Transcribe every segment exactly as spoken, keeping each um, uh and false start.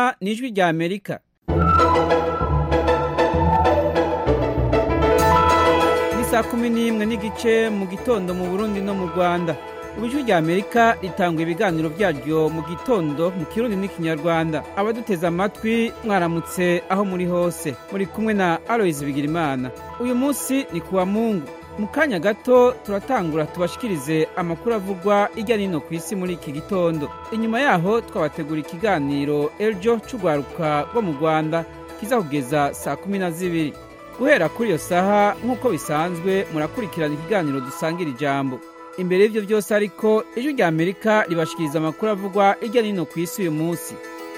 mwumva ni ijwi rya Amerika. Ni saa kumi n'imwe n'igice mu gitondo mu Burundi no mu Rwanda. Ijwi rya Amerika ritanga ibiganiro byaryo mu gitondo mu Kirundi n'Ikinyarwanda. Abaduteza amatwi mwaramutse aho muri hose. Muri kumwe na Aloys Bigirimana. Uyu munsi ni kuwa Mungu. Mu kanya gato turatangura tubashikirize amakuru avugwa irya nino ku isi muri iki gitondo. Inyuma yaho twabategura ikiganiro Eljo c'ugwaruka rwo mu Rwanda kizakugeza saa kumi na zibiri. Guhera kuri iyo saha nk'uko bisanzwe murakurikirana ikiganiro dusangira ijambo. Imbere y'ivyo byose ariko ijwi rya Amerika ribashikiriza amakuru avugwa irya nino ku isi uyu munsi.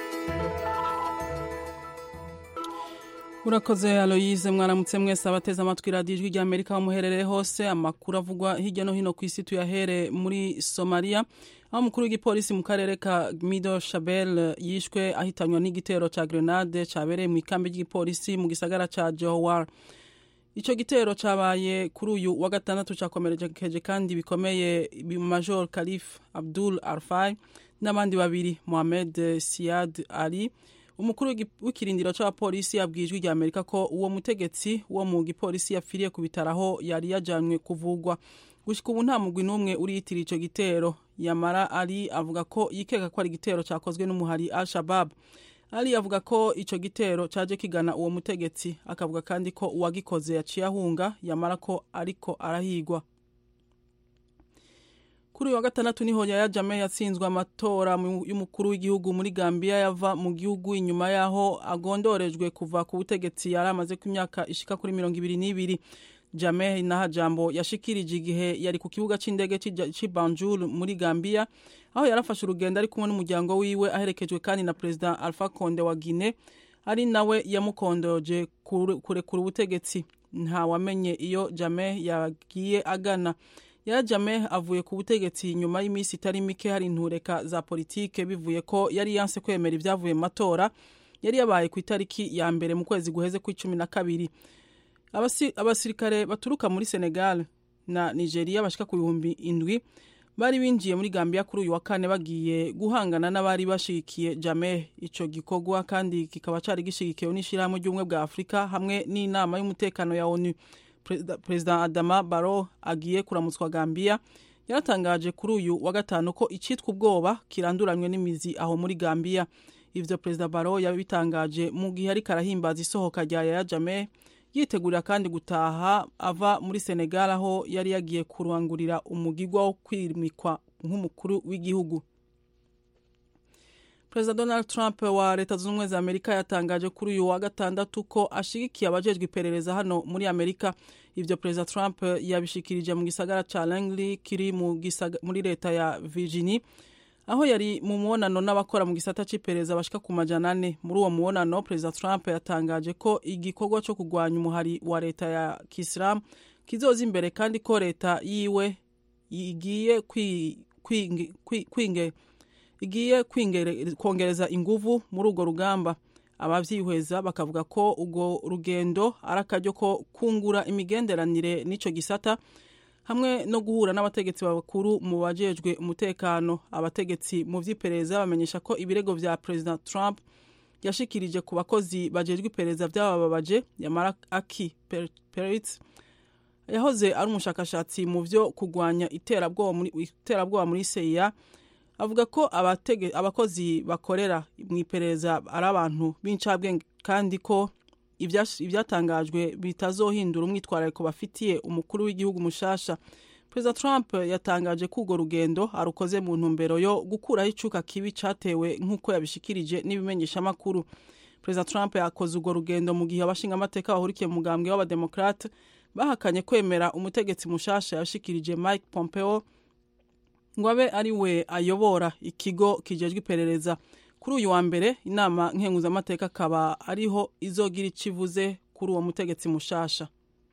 Urakoze Aloyize, mwaramutse mwese abateze amatwi radio ijwi rya Amerika bamuherereye hose. Amakuru avugwa hirya no hino ku isi tuyahere muri Somalia, aho mukuru w'igipolisi mu karere ka Mido Shabelle yishwe ahitanywa n'igitero ca grenade cabereye mu ikambi y'igipolisi mu gisagara ca Johor. Ico gitero cabaye kuri uyu wa gatandatu cakomereje kandi bikomeye Major Khalif Abdul Arfai n'abandi babiri, Mohamed Siad Ali. Umukuru w'ikirindiro c'abapolisi yabwijwe rya Amerika ko uwo mutegetsi wo mu gipolisi yapfiriye ku bitaraho yari yajanywe kuvugwa. Gushika ubu nta mugwi n'umwe uriyitira ico gitero. Yamara Ali avuga ko yikeka ko ari igitero cakozwe n'umuhari Al-Shabaab. Ali avuga ko ico gitero caje kigana uwo mutegetsi, akavuga kandi ko uwagikoze yaciye ahunga, yamara ko ariko arahigwa. Kuri wa gatandatu niho Yahya Jammeh yatsinzwe amatora y'umukuru w'igihugu muri Gambia yava mu gihugu inyuma yaho agondorejwe kuva ku butegetsi yaramaze ku myaka ishika kuri mirongo ibiri n'ibiri. Jammeh naha jambo yashikirije igihe yari ku kibuga c'indege ci Banjul muri Gambia, aho yarafashe urugendo ari kumwe n'umuryango wiwe aherekejwe kandi na President Alpha Conde wa Guinea, ari nawe yamukondoje kurekura ubutegetsi. Nta wamenye iyo Jammeh yagiye agana. Yahya Jammeh avuye ku butegetsi nyuma y'imisi itari mike hari intureka za politike bivuye ko yari yanse kwemera ibyavuye mu matora yari yabaye ku itariki ya mbere mu kwezi guheze ku cumi na kabiri. Abasi, abasirikare baturuka muri Senegal na Nigeria bashika ku bihumbi indwi bari binjiye muri Gambia kuri uyu wa kane bagiye guhangana n'abari bashigikiye Jammeh. Ico gikogwa kandi kikaba cari gishigikiwe n'ishirahamwe ry'ubumwe bwa Afrika hamwe n'inama y'umutekano ya ONU. President Adama Barrow agiye kuramutswa Gambia yaratangaje kuri uyu wa gatanu ko icitwa ubwoba kiranduranywe n'imizi aho muri Gambia. Ivyo President Barrow yabitangaje mu gihe ari karahimbaza isohoka rya Yahya Jammeh, yitegurira kandi gutaha ava muri Senegal aho yari yagiye kurangurira umugigwa wo kwimikwa nk'umukuru w'igihugu. President Donald Trump wa Leta Zunze Ubumwe za Amerika yatangaje kuri uyu wa gatandatu ko ashigikiye abajejwe iperereza hano muri Amerika. Ivyo President Trump yabishikirije mu gisagara ca Langley kiri mu muri leta ya Virginia, aho yari mu muonano n'abakora mu gisata c'iperereza bashika ku majana ane. Muri uwo muonano President Trump yatangaje ko igikorwa cyo kugwanya umuhari wa leta ya Kisilamu kizoza imbere kandi ko leta yiwe igiye kwinge kwinge igiye kongereza inguvu muri urwo rugamba. Abavyihweza bakavuga ko urwo rugendo arakaryo ko kungura imigenderanire n'ico gisata hamwe no guhura n'abategetsi bakuru mu bajejwe umutekano. Abategetsi mu vy'iperereza bamenyesha ko ibirego vya President Trump yashikirije ku bakozi bajejwe iperereza vyabababaje. Yamara Aki Peretz yahoze ari umushakashatsi mu vyo kugwanya iterabwoba muri iterabwoba muri C I A, avuga ko abatege abakozi bakorera mu iperereza ari abantu b'incabwenge kandi ko ivyatangajwe bitazohindura umwitwarariko bafitiye umukuru w'igihugu mushasha. President Trump yatangaje ko urwo rugendo arukoze mu ntumbero yo gukuraho icuka kibi catewe nk'uko yabishikirije n'ibimenyesha makuru. President Trump yakoze urwo rugendo mu gihe abashinga amateka bahurikiye mu mugambwe w'abademokrate bahakanye kwemera umutegetsi mushasha yashikirije Mike Pompeo ngo abe ari we ayobora ikigo kijejwe iperereza. Kuri uyu wa mbere inama nkenguzamateka kaba ariho izogira icivuze kuri uwo mutegetsi mushasha.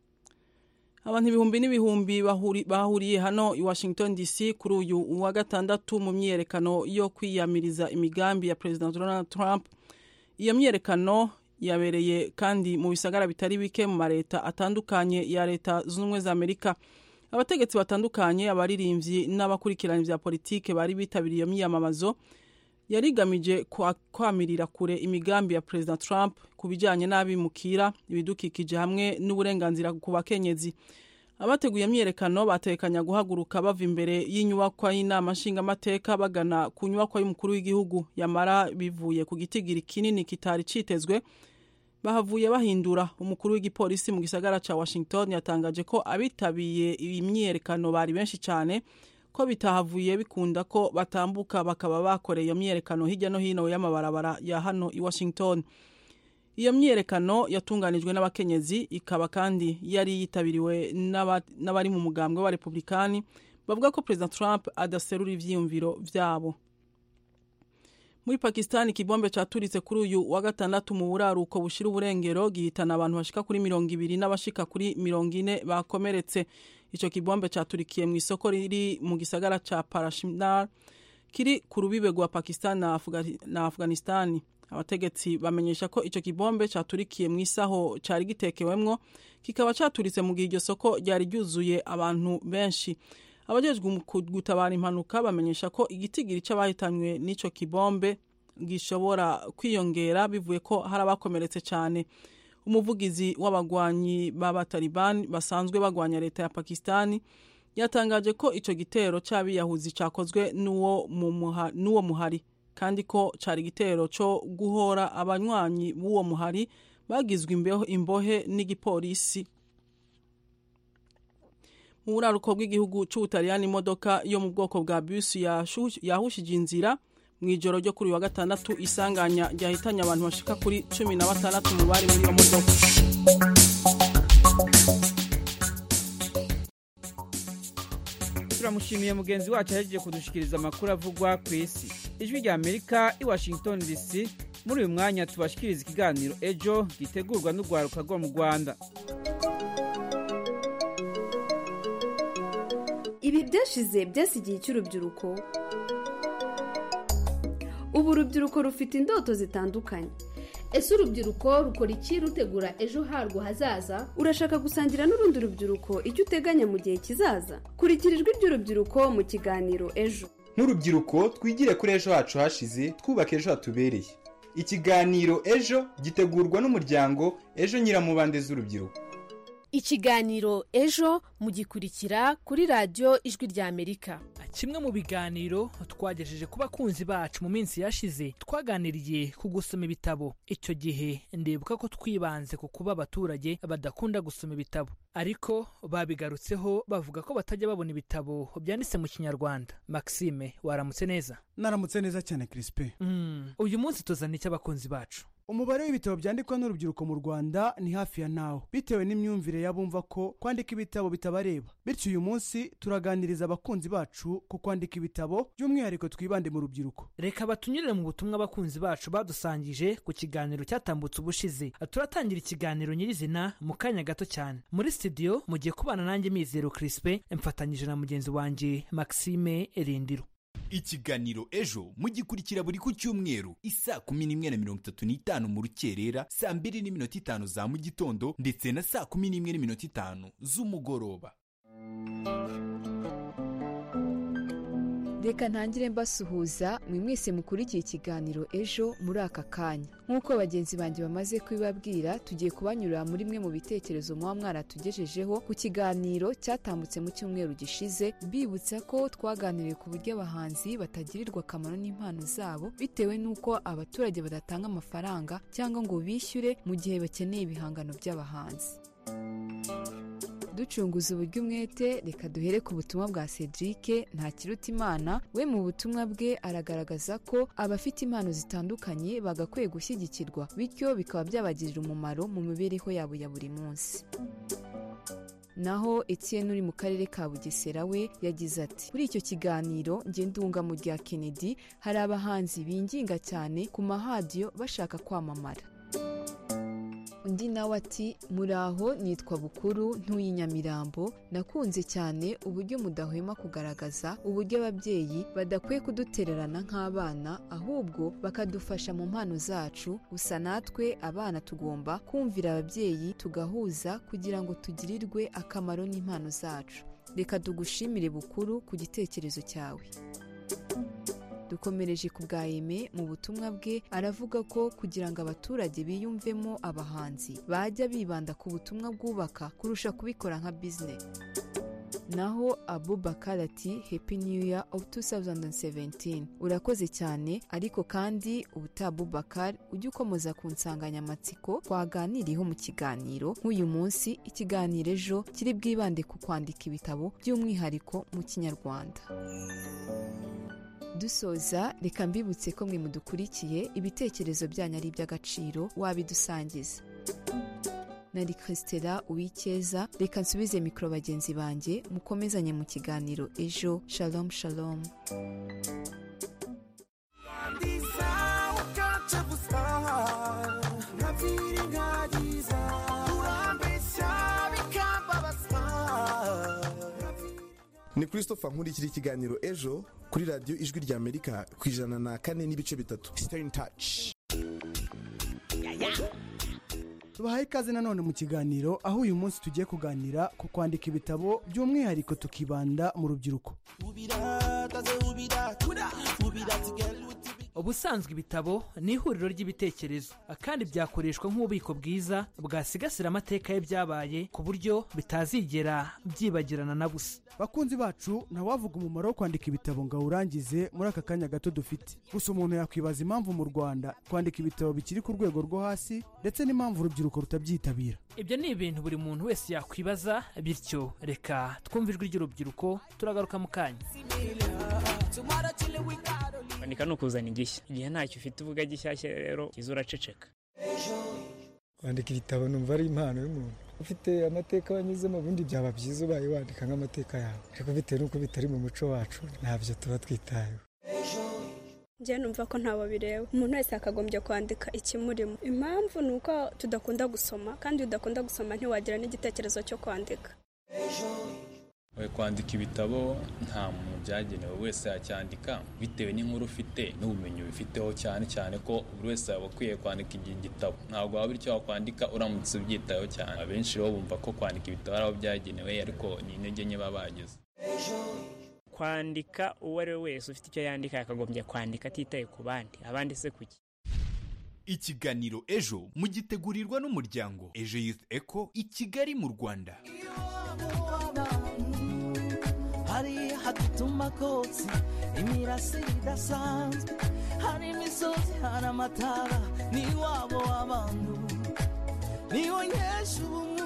Abantu ibihumbi n'ibihumbi bahuri, bahuriye hano i Washington D C kuri uyu wa gatandatu mu myiyerekano yo kwiyamiriza imigambi ya President Donald Trump. Iyo myiyerekano yabereye kandi mu bisagara bitari bike mu mareta atandukanye ya Leta Zunze Ubumwe za Amerika. Abategetsi batandukanye, abaririmbyi n'abakurikirana vya politike bari bitabiriye iyo myiyamamazo. yarigamije kwamirira kure imigambi ya President Trump ku bijyanye n'abimukira ibidukikije hamwe n'uburenganzira ku bakenyezi. Abateguye imyiyerekano batekanya guhaguruka bava imbere y'inyubakwa y'inama nshingamateka bagana ku nyubakwa y'umukuru w'igihugu, yamara bivuye ku gitigiri kinini kitari citezwe bahavuye bahindura. Umukuru w'igipolisi mu gisagara ca Washington yatangaje ko abitabiye imyiyerekano bari benshi cyane, ko bitahavuye bikunda ko batambuka bakaba bakoreye iyo myiyerekano hirya no hino y'amabarabara ya hano i Washington. Iyo myiyerekano yatunganijwe n'abakenyezi, ikaba kandi yari yitabiriwe n'abari mu mugambwe wa Republikani bavuga ko President Trump adaserura ivyiyumviro vyabo. Muri Pakistan ikibombe caturitse kuri uyu wa gatandatu mu buraruko bushira uburengero gihitana abantu bashika kuri mirongo ibiri n'abashika kuri mirongo ine bakomeretse. Ico kibombe caturikiye mu isoko riri mu gisagara ca Parashimnar kiri ku rubibe rwa Pakistan na, Afga, na Afghanistan. Abategetsi bamenyesha ko ico kibombe caturikiye mu isaho cari gitekewemwo, kikaba caturitse mu gihe iryo soko ryari ryuzuye abantu benshi. Abajejwe gutabara impanuka bamenyesha ko igitigiri c'abahitanywe n'ico kibombe gishobora kwiyongera bivuye ko hari abakomeretse cyane. Umuvugizi w'abagwanyi b'Abataliban basanzwe bagwanya leta ya Pakistani yatangaje ko ico gitero c'abiyahuzi cakozwe n'uwo muha, n'uwo muhari, kandi ko cari gitero co guhora abanywanyi b'uwo muhari bagizwe imbeho imbohe n'igipolisi. Mu buraruko bw'igihugu c'Ubutaliyani imodoka yo mu bwoko bwa bus yahushije inzira mwijoro ryo kuri wa gatandatu, isanganya ryahitanye abantu bashika kuri cumi na batandatu mu bari muri iyo modoka. Turamushimiye mugenzi wacu yaje kudushikiriza amakuru avugwa ku isi. Ijwi rya Amerika i Washington D C. Muri uyu mwanya tubashikiriza ikiganiro Ejo gitegurwa n'ugwaruka rwo mu Rwanda. Ibi byashize byasigiye cy'urubyiruko. Ubu urubyiruko rufite indoto zitandukanye. Ese urubyiruko rukora iki rutegura ejo harwo hazaza? Urashaka gusangira n'urundi rubyiruko icyo uteganya mu gihe kizaza? Kurikira ijwi ry'urubyiruko mu kiganiro Ejo. Nk'urubyiruko twigire kuri ejo hacu hashize, twubake ejo hatubereye. Ikiganiro Ejo gitegurwa n'umuryango Ejo Nyiramubande z'urubyiruko. Ikiganiro Ejo mugikurikira kuri radio Ijwi rya Amerika. Kimwe mu biganiro twagejeje ku bakunzi bacu mu minsi yashize, twaganiriye ku gusoma ibitabo. Icyo gihe ndibuka ko twibanze ku kuba abaturage badakunda gusoma ibitabo, ariko babigarutseho bavuga ko batajya babona ibitabo byanditse mu Kinyarwanda. Maxime, waramutse neza? Naramutse neza cyane Crispin. Mm. Uyu munsi tuzana iki abakunzi bacu? Umubare w'ibitabo byandikwa n'urubyiruko mu Rwanda ni hafi ya nawo, bitewe n'imyumvire yabumva ko kwandika ibitabo bitabareba. Bityo uyu munsi turaganiriza abakunzi bacu ku kwandika ibitabo, by'umwihariko twibande mu rubyiruko. Reka batunyurire mu butumwa abakunzi bacu badusangije ku kiganiro cyatambutse ubushize. Turatangira ikiganiro nyirizina mu kanya gato cyane. Muri studio mugiye kubana nanjye Mizero Crispin, mfatanyije na mugenzi wanje Maxime Erindiro. Ikiganiro Ejo mugikurikira buri ku cyumweru isa kumi n'imwe na mirongo itatu n'itanu mu rukerera, saa mbiri n'iminota itanu za mu gitondo ndetse na saa kumi n'imwe n'iminota itanu z'umugoroba. Reka ntangire mbasuhuza mwe mwese mukurikiye ikiganiro Ejo muri aka kanya. Nk'uko bagenzi banjye bamaze kubibabwira, tugiye kubanyurira muri mwe mu bitekerezo muba mwaratugejejeho ku kiganiro cyatambutse mu cyumweru gishize, bibutsa ko twaganiriye ku buryo abahanzi batagirirwa akamaro n'impano zabo bitewe n'uko abaturage badatanga amafaranga cyangwa ngo bishyure mu gihe bakeneye ibihangano by'abahanzi. Ducunguza uburyo umwete, reka duhere ku butumwa bwa Cedric Ntakirutimana. We mu butumwa bwe aragaragaza ko abafite impano zitandukanye bagakwiye gushyigikirwa, bityo bikaba byabagirira umumaro mu mibereho yabo ya buri munsi. Naho Etienne uri mu karere ka Bugesera we yagize ati, kuri icyo kiganiro nge ndunga mu rya Kennedy, hari abahanzi binginga cyane ku mahadiyo bashaka kwamamara. Undi nawe ati, muraho, nitwa Bukuru ntuye Nyamirambo, nakunze cyane uburyo mudahwema kugaragaza uburyo ababyeyi badakwiye kudutererana nk'abana, ahubwo bakadufasha mu mpano zacu. Gusa natwe abana tugomba kumvira ababyeyi tugahuza kugira ngo tugirirwe akamaro n'impano zacu. Reka tugushimire Bukuru ku gitekerezo cyawe. dukomereje ku bwa Aime mu butumwa bwe aravuga ko kugira ngo abaturage biyumvemo abahanzi bajya bibanda ku butumwa bwubaka kurusha kubikora nka business. Naho Abubakar ati Happy New Year of two thousand seventeen. Urakoze cyane, ariko kandi ubuta Abubakar ujye ukomeza ku nsanganyamatsiko twaganiriyeho mu kiganiro nk'uyu munsi. Ikiganiro ejo kiri bwibande ku kwandika ibitabo by'umwihariko mu Kinyarwanda. Dusoza reka mbibutse ko mwe mudukurikiye ibitekerezo byanyu ari iby'agaciro wabidusangiza. Nari Christella Uwikeza, reka nsubize mikro bagenzi banjye mukomezanye mu kiganiro ejo. Shalom shalom. Ni Christopher nkurikira ikiganiro ejo kuri radio Ijwi rya Amerika ku ijana na kane n'ibice bitatu. Stay in touch. Tubahaye ikaze nanone mu kiganiro aho uyu munsi tugiye kuganira ku kwandika ibitabo by'umwihariko tukibanda mu rubyiruko. Ubusanzwe ibitabo ni ihuriro ry'ibitekerezo kandi byakoreshwa nk'ububiko bwiza bwasigasira amateka y'ibyabaye ku buryo bitazigera byibagirana na busa. Bakunzi bacu ntawavuga umumaro wo kwandika ibitabo ngo urangize muri aka kanya gato dufite. Gusa umuntu yakwibaza impamvu mu Rwanda kwandika ibitabo bikiri ku rwego rwo hasi ndetse n'impamvu urubyiruko rutabyitabira. Ibyo ni ibintu buri muntu wese yakwibaza, bityo reka twumve ijwi ry'urubyiruko turagaruka mu kanya. Kwandika no kuzana igishya, igihe ntacyo ufite uvuga gishyashya rero kizura ceceka. Kwandika ibitabo numva ari impano y'umuntu ufite amateka wanyuzemo, bundi byaba byiza ubaye wandika nk'amateka yawe, ariko bitewe n'uko bitari mu muco wacu ntabyo tuba twitayeho. Njye numva ko ntawo bireba, umuntu wese akagombye kwandika ikimurimo. Impamvu ni uko tudakunda gusoma, kandi udakunda gusoma ntiwagira n'igitekerezo cyo kwandika. Kwandika ibitabo nta muntu byagenewe, wese yacyandika bitewe n'inkuru ufite n'ubumenyi ubifiteho, cyane cyane ko buri wese aba akwiye kwandika igitabo. Ntabwo waba icyo wakwandika uramutse ubyitayeho cyane. Abenshi rero bumva ko kwandika ibitabo ari aho byagenewe, ariko ni intege nke baba bagize. Kwandika uwo ari we wese ufite icyo yandika yakagombye kwandika atitaye ku bandi. Abandi se kuki? Ikiganiro ejo mugitegurirwa n'umuryango Ejo Youth Echo i Kigali mu Rwanda. Hari hatutuma kotsi imirasire idasanzwe, hari imisozi, hari amatara, ni wabo w'abantu, ni wonyesha ubumwe.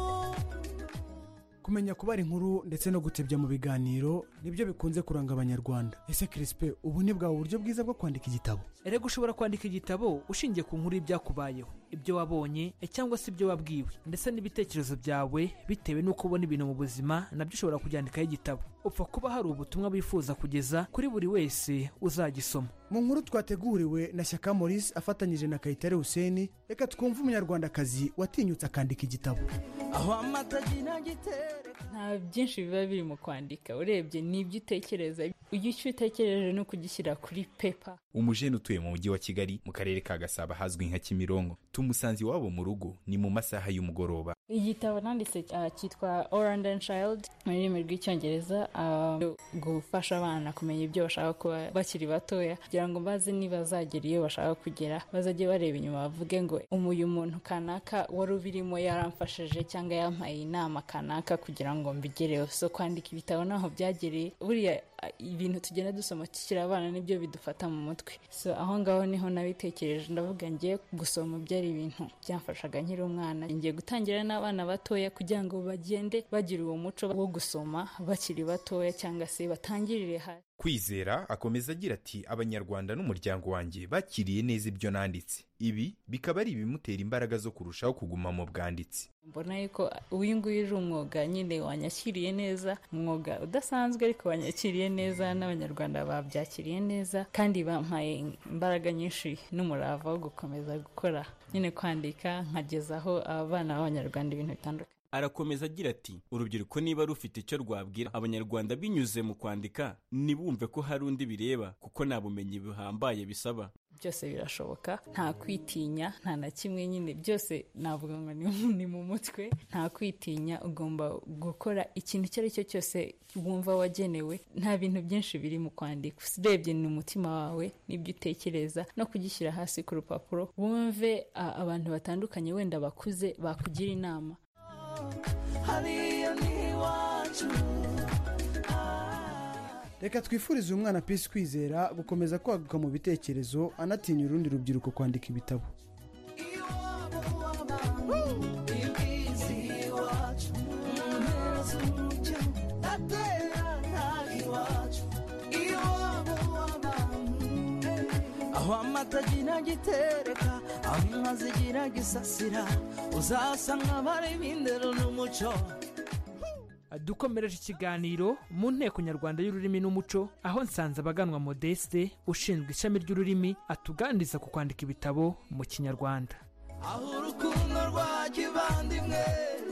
Kumenya kubara inkuru ndetse no gutebya mu biganiro nibyo bikunze kuranga abanyarwanda. Ese Crispe, ubu ni bwa buryo bwiza bwo kwandika igitabo? Erega ushobora kwandika igitabo ushingiye ku nkuru y'ibyakubayeho, ibyo wabonye cyangwa se ibyo wabwiwe, ndetse n'ibitekerezo byawe bitewe n'uko ubona ibintu mu buzima, nabyo ushobora kubyandikaho igitabo. Upfa kuba hari ubutumwa bifuza kugeza kuri buri wese uzagisoma. Mu nkuru twateguriwe na Shyaka Maurice afatanyije na Kayitare Hussein, reka twumve umunyarwandakazi watinyutse akandika igitabo. Aho amatagina gitereka nta byinshi biba biri mu kwandika, urebye n'ibyo utekereza, icyo utekereje no kugishyira kuri paper. Umujene utuye mu mujyi wa Kigali mu karere ka Gasabo hazwi nka Kimironko, tumusanze iwabo mu rugo ni mu masaha y'umugoroba. Igitabo nanditse cyitwa Orange and Child mu rurimi rw'icyongereza, gufasha abana kumenya ibyo bashaka kuba bakiri batoya, kugira ngo baze nibazagera iyo bashaka kugera bazajye bareba inyuma bavuge ngo umuyu muntu kanaka wari ubirimo yaramfashije cyangwa yampaye inama kanaka kugira ngo mbigereho. So kwandika ibitabo naho byagereye, buriya ibintu tugenda dusoma tukiri abana nibyo bidufata mu mutwe. So aho ngaho niho nabitekereje, ndavuga ngiye gusoma byari ibintu byamfashaga nkiri umwana, ngiye gutangira n'abana batoya kugira ngo bagende bagira uwo muco wo gusoma bakiri batoya cyangwa se batangirire hasi. Kwizera akomeza agira ati abanyarwanda n'umuryango wanjye bakiriye neza ibyo nanditse, ibi bikaba ari ibimutera imbaraga zo kurushaho kuguma mu bwanditsi. Mbona yuko uyu nguyu uri umwuga nyine wanyakiriye neza, umwuga udasanzwe ariko wanyakiriye neza, n'abanyarwanda babyakiriye neza kandi bampaye imbaraga nyinshi n'umurava wo gukomeza gukora nyine kwandika nkagezaho abana b'abanyarwanda ibintu bitandukanye. Arakomeza agira ati urubyiruko niba rufite icyo rwabwira abanyarwanda binyuze mu kwandika, nibumve ko hari undi bireba kuko nta bumenyi buhambaye bisaba. byose birashoboka, nta kwitinya, nta na kimwe, nyine byose navuga ngo ni mu mutwe, nta kwitinya, ugomba gukora ikintu icyo ari cyo cyose wumva wagenewe, nta bintu byinshi biri mu kwandika, urebye ni umutima wawe n'ibyo utekereza no kugishyira hasi ku rupapuro, wumve abantu batandukanye wenda bakuze bakugira inama. reka twifurize uyu mwana Peace Kwizera gukomeza kwaguka mu bitekerezo, anatinya urundi rubyiruko kwandika ibitabo. aho amatagira gitereka, aho inka zigira gisasira, uzasanga bari bindero n'umuco. dukomereje ikiganiro mu nteko nyarwanda y'ururimi n'umuco, aho Nsanzabaganwa Modeste ushinzwe ishami ry'ururimi atuganiriza ku kwandika ibitabo mu kinyarwanda. aho urukundo rwa kivandimwe.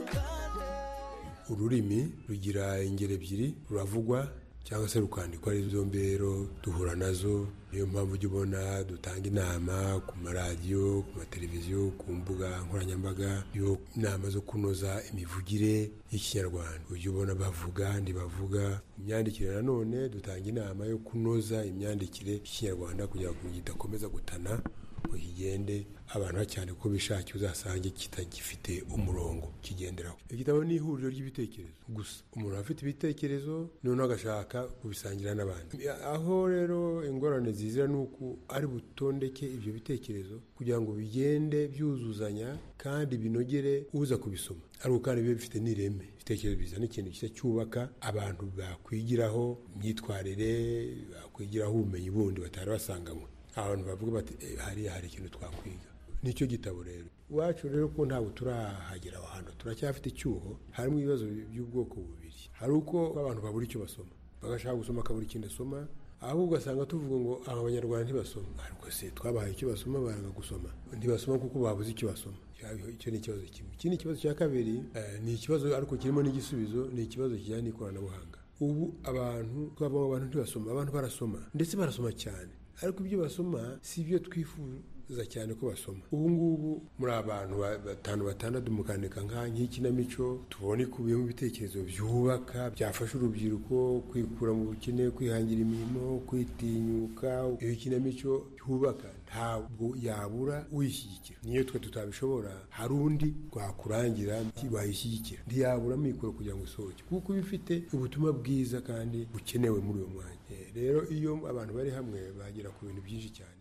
ururimi rugira ingero ebyiri, ruravugwa cyangwa se rukandikwa, ari zo mbero duhura nazo. niyo mpamvu ujya ubona dutanga inama ku maradiyo, ku mateleviziyo, ku mbuga nkoranyambaga, yo inama zo kunoza imivugire y'ikinyarwanda. ujya ubona bavuga ntibavuga. imyandikire nanone dutanga inama yo kunoza imyandikire y'ikinyarwanda kugira ngo kidakomeza gutana, ngo kigende abantu cyane ko bishakiye uzasange kitagifite umurongo kigenderaho. igitabo ni ihuriro ry'ibitekerezo gusa, umuntu afite ibitekerezo noneho agashaka kubisangira n'abandi. aho rero ingorane zizira nuko ari butondeke ibyo bitekerezo kugira ngo bigende byuzuzanya kandi binogere uza kubisoma, ariko kandi bibe bifite n'ireme. ibitekerezo bizana ikintu cyiza cyubaka abantu bakwigiraho imyitwarire, bakwigiraho ubumenyi bundi batari basanganywe. abantu bavuga bati hariya hari ikintu twakwiga. nicyo gitabo rero iwacu rero ko ntabwo turahagera aho hantu, turacyafite icyuho. harimo ibibazo by'ubwoko bubiri. hari uko abantu babura icyo basoma, bagashaka gusoma akabura ikindi asoma, ahubwo ugasanga tuvuga ngo aba banyarwanda ntibasoma. ariko se twabahaye icyo basoma baranga gusoma, ntibasoma kuko babuze icyo basoma. icyo ni ikibazo kimwe. ikindi kibazo cya kabiri ni ikibazo ariko kirimo n'igisubizo, ni ikibazo kijyanye n'ikoranabuhanga. ubu abantu twavuga abantu ntibasoma, abantu barasoma ndetse barasoma cyane, ariko ibyo basoma si ibyo twifuza cyane ko basoma. ubu ngubu muri abantu batanu batandatu mukandika nka nk'ikinamico, tubone kubiyemo ibitekerezo byubaka, byafasha urubyiruko kwikura mu bukene, kwihangira imirimo, kwitinyuka. iyo kinamico byubaka ntabwo yabura uyishyigikira. niyo twe tutabishobora, hari undi twakurangira wayishyigikira, ntiyabura mikoro kugira ngo isohoke, kuko iba ifite ubutumwa bwiza kandi bukenewe muri uwo mwanya. rero iyo abantu bari hamwe bagera ku bintu byinshi cyane.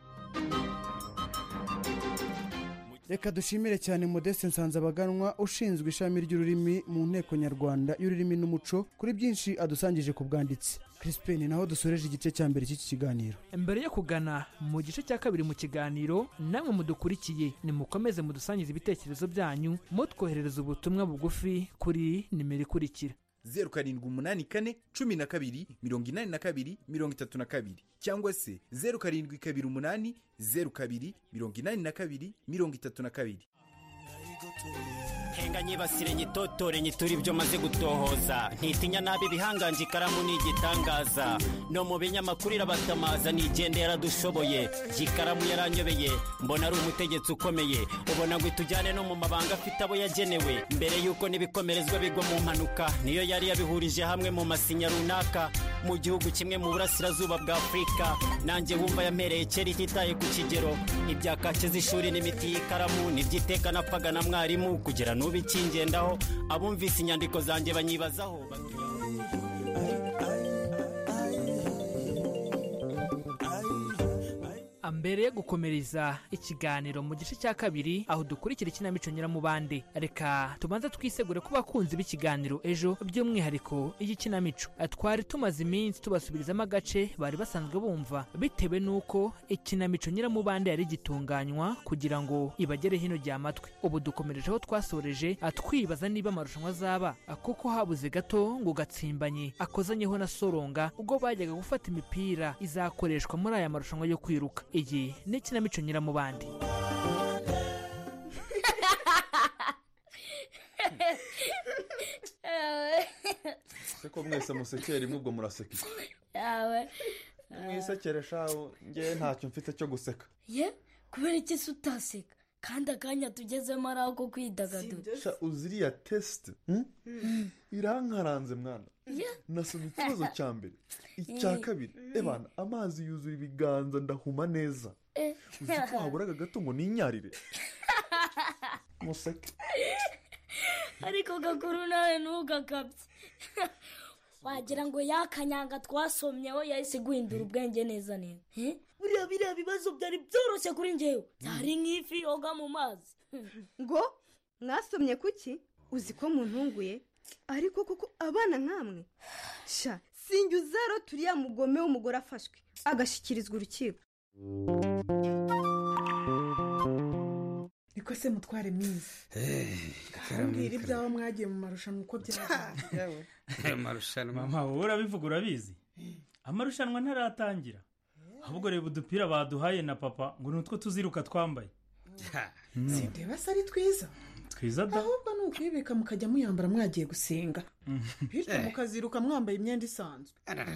reka dushimire cyane Modeste Nsanzabaganwa ushinzwe ishami ry'ururimi mu nteko nyarwanda y'ururimi n'umuco kuri byinshi adusangije ku bwanditsi. Crispin, naho dusoreje igice cya mbere cy'iki kiganiro. mbere yo kugana mu gice cya kabiri mu kiganiro, namwe mudukurikiye nimukomeze mudusangize ibitekerezo byanyu mutwoherereza ubutumwa bugufi kuri nimero ikurikira: zeru karindwi umunani kane cumi na kabiri mirongo inani na kabiri mirongo itatu na kabiri, cyangwa se zeru karindwi kabiri umunani zeru kabiri mirongo inani na kabiri mirongo itatu na kabiri. henga nyibasire nyitotore nyitura ibyo maze gutohoza, ntitinya nabi ibihanganje ikaramu ni igitangaza, no mu binyamakuru irabatamaza, nigende yaradushoboye, ikaramu yaranyobeye, mbona ari umutegetsi ukomeye, ubona ngo itujyane no mu mabanga afite abo yagenewe, mbere yuko n'ibikomerezwa bigwa mu mpanuka, niyo yari yabihurije hamwe mu masinya runaka, mu gihugu kimwe mu burasirazuba bwa Afurika. nanjye wumva yampereye kera ititaye ku kigero, ibyakace z'ishuri n'imiti y'ikaramu, n'ibyiteka napfaga na mwarimu, kugira n'ubu ikingendaho, abumvise inyandiko zanjye banyibazaho. mbere yo gukomereza ikiganiro mu gice cya kabiri, aho dukurikira ikinamico Nyiramubande, reka tubanza twisegure ku bakunzi b'ikiganiro ejo, by'umwihariko iyi kinamico twari tumaze iminsi tubasubirizamo agace bari basanzwe bumva, bitewe n'uko ikinamico Nyiramubande yari gitunganywa kugira ngo ibagere hino ry'amatwi. ubu dukomereje aho twasoreje, twibaza niba amarushanwa azaba, kuko habuze gato ngo gatsimbanye akozanyeho na Soronga ubwo bajyaga gufata imipira izakoreshwa muri aya marushanwa yo kwiruka. iyi ni ikinamico Nyiramubande. seko mwese musekera imwe ubwo muraseka iki? yawe mwisekere shaho ngewe ntacyo mfite cyo guseka ye kubera iki se utaseka kandi akanya tugezemo ari ako kwidagadura sha uziriya test irankaranze mwana nasomye ikibazo cya mbere icya kabiri ebana amazi yuzura ibiganza ndahuma neza uzi ko haburaga gato ngo ninyarire museke ariko gakuru nawe ntugakabye wagira ngo yakanyanga twasomyeho yahise guhindura ubwenge neza neza buriya biriya bibazo byari byoroshye kuri njyewe byari nk'ifi yoga mu mazi ngo mwasomye kuki uzi ko muntunguye ariko kuko abana nkamwe sha sinjyuzaro turiya mugome w'umugore afashwe agashyikirizwa urukiko niko se mutware mwiza mbwira ibyawe mwagiye mu marushanwa uko byagenze amarushanwa mama wowe urabivuga urabizi amarushanwa ntaratangira ahubwo reba udupira baduhaye na papa ngo nutwo tuziruka twambaye sindeba se ari twiza twiza da ahubwo ni ukwibika mukajya muyambara mwagiye gusenga bityo mukaziruka mwambaye imyenda isanzwe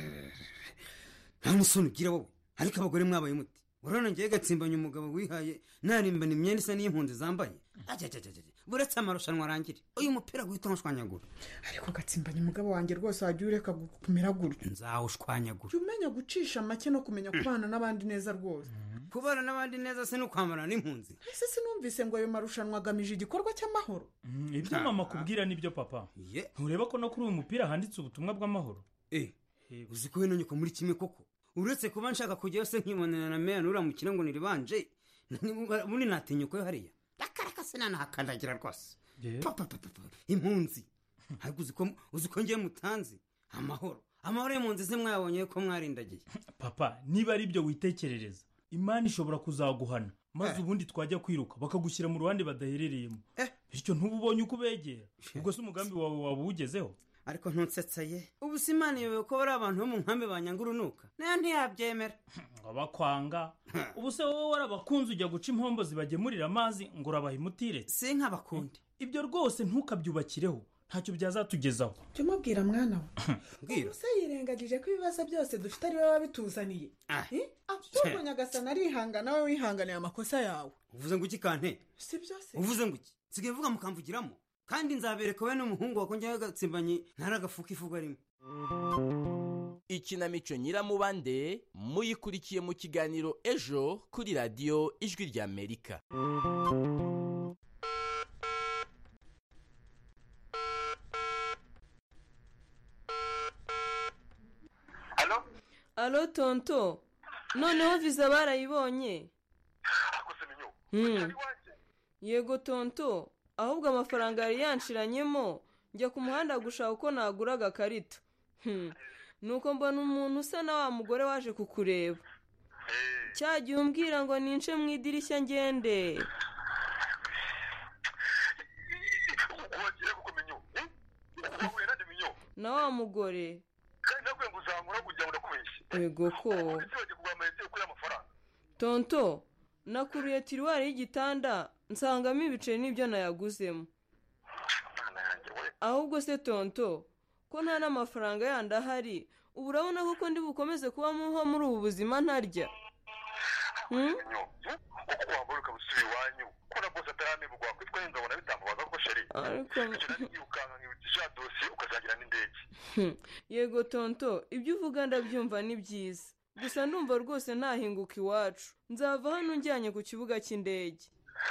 nta musoni ugira wowe ariko abagore mwabaye muti urabona ngewe gatsimbanye umugabo wihaye narimbana imyenda isa n'iy'impunzi zambaye buretse amarushanwa arangire uyu mupira guhita nkushwanyagura ariko gatsimbanye umugabo wanjye rwose wajya ureka kumera gutyo nzawushwanyagura jya umenya gucisha make no kumenya kubana n'abandi neza rwose kubana n'abandi neza se n'ukwambara n'impunzi ese sinumvise ngo ayo marushanwa agamije igikorwa cy'amahoro ibyo mama kubwira nibyo papa ntureba ko no kuri uyu mupira handitse ubutumwa bw'amahoro uzi ko wino nyuko muri kimwe koko uretse kuba nshaka kujyayo se nkibonera na meya nuramukira ngo niribanje ubundi natinyuko yo hariya yakaraka se nanahakandagira rwose impunzi ariko uzi ko ngiye mutanzi amahoro amahoro y'impunzi se mwabonye ko mwarindagiye papa niba ari byo witekerereza imana ishobora kuzaguhana maze ubundi twajya kwiruka bakagushyira mu ruhande badaherereyemo bityo ntububonye uko ubegera ubwo se umugambi wawe waba uwugezeho ariko ntutsetse ubu si imana iyobewe ko bari abantu bo mu nkambi banyanga urunuka nayo ntiyabyemera ngo bakwanga ubu se wowe warabakunze ujya guca impombo zibagemurira amazi ngo urabaha imutire si nk'abakundi ibyo rwose ntukabyubakireho ntacyo byazatugezaho jya umubwira mwana we ubu se yirengagije ko ibibazo byose dufite ari wowe wabituzaniye ahubwo nyagasana arihangana we wihanganiye amakosa yawe uvuze ngo iki kante si byose uvuze ngo iki sigaye uvuga mukamvugiramo kandi nzabereka we n'umuhungu wakongera agatsimbanye ntaragafuka ifuga rimwe ikinamico nyiramubande muyikurikiye mu kiganiro ejo kuri radiyo ijwi ry'amerika alo tonto noneho viza barayibonye yego tonto ahubwo amafaranga yari yanshiranyemo njya ku muhanda gushaka uko nagura agakarito nuko mbona umuntu usa na wa mugore waje kukureba cyagiye umbwira ngo nince mu idirishya ngende na wa mugore yego ko tonto nakuruye tiriwari y'igitanda nsangamo ibiceri n'ibyo nayaguzemo ahubwo se tonto ko nta n'amafaranga yandi ahari ubu urabona ko ndi bukomeze kubamo muri ubu buzima ntarya yego tonto ibyo uvuga ndabyumva ni byiza gusa ndumva rwose ntahinguka iwacu nzava hano njyanye ku kibuga cy'indege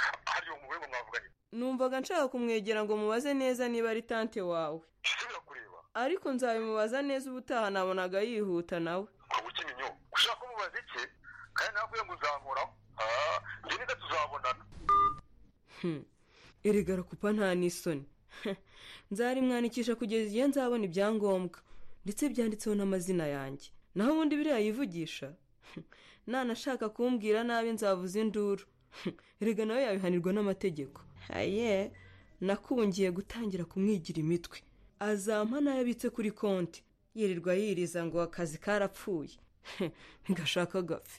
numvaga nshaka kumwegera ngo mubaze neza niba ari tante wawe ariko nzabimubaza neza ubutaha nabonaga yihuta nawe ushaka kumubaza iki kandi ntabwo ngo uzankora njye nida tuzabonana erega rakupa nta n'isoni nzarimwandikisha kugeza igihe nzabona ibyangombwa ndetse byanditseho n'amazina yanjye naho ubundi biriya yivugisha nanashaka kumbwira nabi nzavuza induru erega nawe yabihanirwa n'amategeko haye nakungiye gutangira kumwigira imitwe azampa nayo abitse kuri konti yirirwa yiriza ngo akazi karapfuye ntigashaka agapfe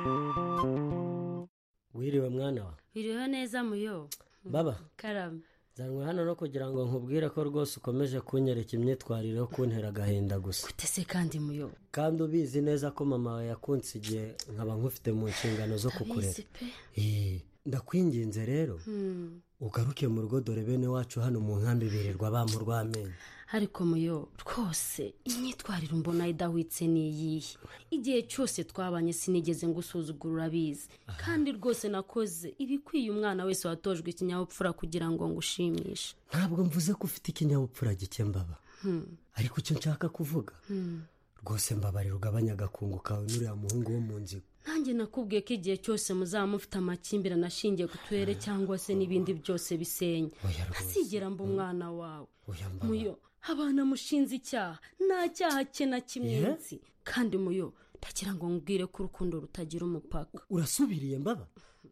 wiriwe mwana wa wiriwe neza muyo baba karame zanwe hano no kugira ngo nkubwire ko rwose ukomeje kunyereka imyitwarire yo kuntera agahinda gusa gute se kandi muyo kandi ubizi neza ko mama wawe yakunsigiye nkaba nkufite mu nshingano zo kukurera eh ndakwinginze rero ugaruke mu rugo dore bene wacu hano mu nkambi birirwa bamurwamenye ariko muyo rwose imyitwarire mbona idahwitse niyihe igihe cyose twabanye sinigeze ngusuzugura bize kandi rwose nakoze ibikwiye umwana wese watojwe ikinyabupfura kugira ngo ngushimishe ntabwo mvuze ko ufite ikinyabupfura gike mbaba ariko icyo nshaka kuvuga rwose mbabarira ugabanya agakungu kawe n'uriya muhungu wo mu nzigo nanjye nakubwiye ko igihe cyose muzaba mufite amakimbirane ashingiye ku turere cyangwa se n'ibindi byose bisenya asigera mba umwana wawe muyo abana mushinze icyaha nta cyaha cye na kimwe nzi kandi muyo ndagira ngo nkubwire ko urukundo rutagira umupaka urasubiriye mbaba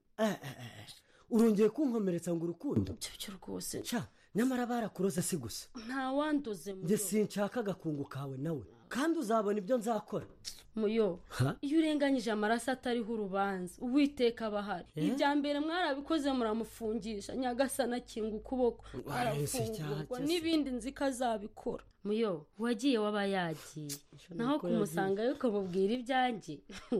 urongeye kunkomeretsa ngo urukundo cyo rwose nyamara barakuroze si gusa nta wanduze muyo njye sinshaka agakungu kawe nawe kandi uzabona ibyo nzakora muyo iyo urenganyije amaraso atariho urubanza uwiteka abahari ibya mbere mwarabikoze muramufungisha nyagasana akinga ukuboko arafungurwa n'ibindi nzi ko azabikora muyo wagiye waba yagiye naho kumusanga yo kumubwira ibyanjye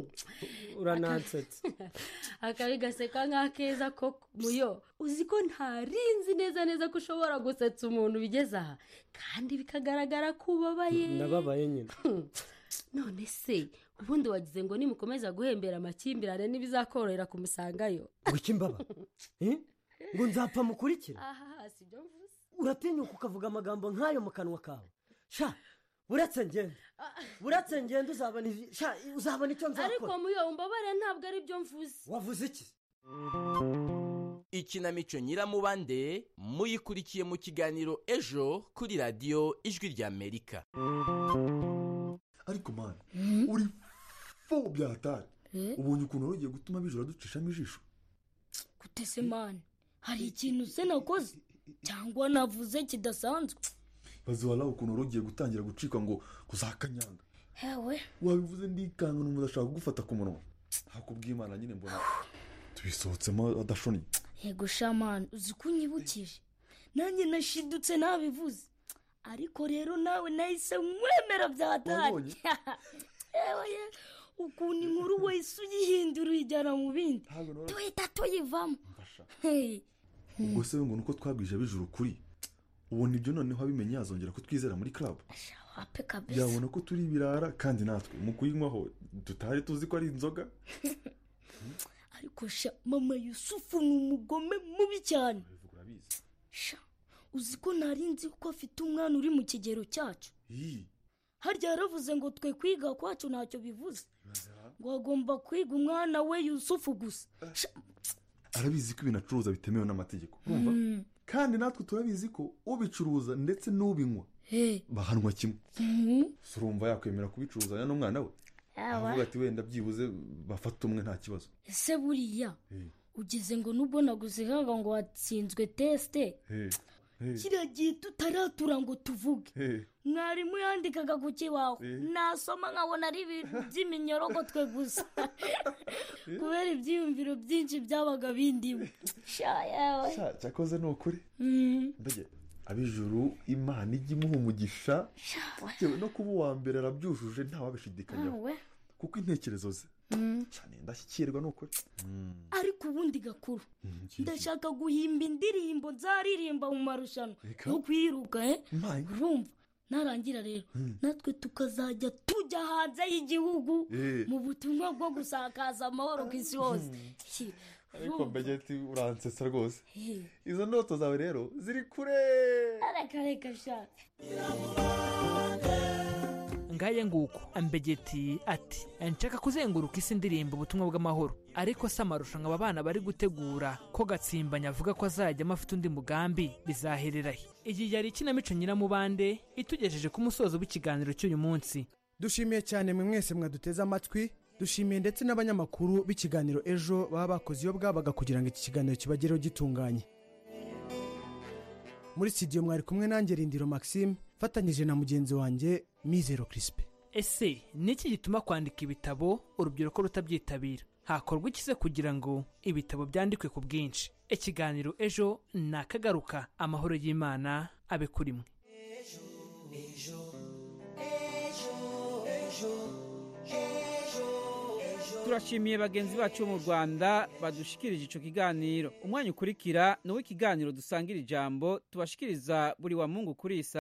uranansetse akabi gaseka nk'akeza koko muyo uzi ko ntarinzi neza neza ko ushobora gusetsa umuntu bigeze aha kandi bikagaragara ko ubabaye ndababaye nyine none se ubundi wagize ngo nimukomeza guhembera amakimbirane n'ibizakorohera kumusangayo ngo iki mbaba ngo nzapfa mukurikira aha si byo mvuze uratinyuka ukavuga amagambo nk'ayo mu kanwa kawe sha uretse ngende uretse ngende uzabona sha uzabona icyo nzakora ariko muyo umbabare ntabwo ari byo mvuze wavuze iki ikinamico nyiramubande muyikurikiye mu kiganiro ejo kuri radiyo ijwi ry'amerika ariko mani uri fo byatari ubonye ukuntu wari ugiye gutuma bijoro ducishamo ijisho gute se mani hari ikintu se nakoze cyangwa navuze kidasanzwe bazi wala ukuntu wari ugiye gutangira gucika ngo kuzakanyanga hewe wabivuze ndikanga n'umuntu ashaka kugufata ku munwa hakubwiye imana nyine mbona tubisohotsemo adashoni yego shamani uzi ko unyibukije nanjye nashidutse nabivuze ariko rero nawe nahise mwemera byatari ewe ukuntu inkuru wese uyihindura uyijyana mu bindi tuhita tuyivamo ubwo se ngo nuko twabwije abijuru kuri ubona ibyo noneho abimenye yazongera kutwizera muri club yabona ko turi ibirara kandi natwe mu kuyinywaho tutari tuzi ko ari inzoga ariko sha mama Yusufu ni umugome mubi cyane sha uzi ko narinzi ko afite umwana uri mu kigero cyacu harya yaravuze ngo twe kwiga kwacu ntacyo bivuze ngo agomba kwiga umwana we Yusufu gusa arabizi ko ibintu acuruza bitemewe n'amategeko urumva kandi natwe turabizi ko ubicuruza ndetse n'ubinywa bahanwa kimwe surumva yakwemera kubicuruza n'umwana we avuga ati wenda byibuze bafata umwe nta kibazo ese buriya ugeze ngo nubona gusigaga ngo watsinzwe teste kiriya gihe tutaratura ngo tuvuge mwarimu yandikaga ku kibaho nasoma nkabona ari ibintu by'iminyorogo twe gusa kubera ibyiyumviro byinshi byabaga bindimo cyakoze ni ukuri mbege abijuru imana ijya imuha umugisha bitewe no kuba uwa mbere arabyujuje ntawabishidikanyaho kuko intekerezo ze cyane ndashyikirwa n'ukuri ariko ubundi gakuru ndashaka guhimba indirimbo nzaririmba mu marushanwa yo kwiruka urumva narangira rero natwe tukazajya tujya hanze y'igihugu mu butumwa bwo gusakaza amahoro ku isi hose ariko mbegeti uransetsa rwose izo ndoto zawe rero ziri kure reka reka shaka ngaye nguko ambegeti ati nshaka kuzenguruka isi ndirimba ubutumwa bw'amahoro ariko se amarushanwa aba bana bari gutegura ko gatsimbanya avuga ko azajyamo afite undi mugambi bizahererahe iyi yari ikinamico nyiramubande itugejeje ku musozo w'ikiganiro cy'uyu munsi dushimiye cyane mwe mwese mwaduteze amatwi dushimiye ndetse n'abanyamakuru b'ikiganiro ejo baba bakoze iyo bwabaga kugira ngo iki kiganiro kibagereho gitunganye muri studio mwari kumwe nanjye Rindiro Maxime fatanyije na mugenzi wanjye Mizero Crispe. Ese niki gituma kwandika ibitabo urubyiruko rutabyitabira? hakorwa iki se kugira ngo ibitabo byandikwe ku bwinshi? Ikiganiro ejo nakagaruka. Amahoro y'Imana abe kuri mwe. turashimiye bagenzi bacu mu Rwanda badushikirije ico kiganiro. Umwanya ukurikira ni w'ikiganiro dusangira ijambo tubashikiriza buri wa Mungu kuri isa